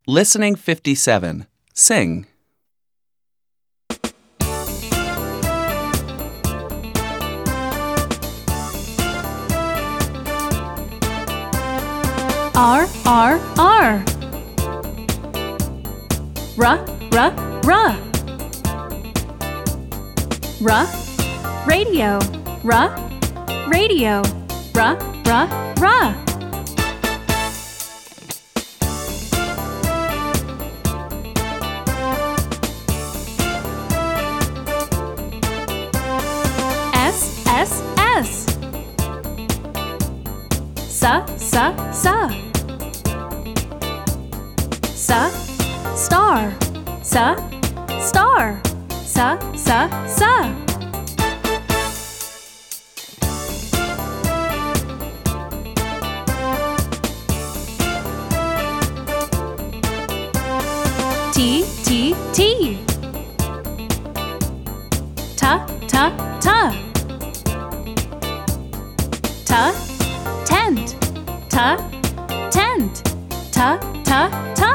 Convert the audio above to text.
Listening 57. Sing. R, R, R. R, R, R. R, radio. R, radio. R, R, R. S, S, S. Sa, sa, sa. Sa, star. Sa, star. Sa, sa, sa. T, T, T. Ta, ta, ta. Ta, tent. Ta, tent. Ta, ta, ta.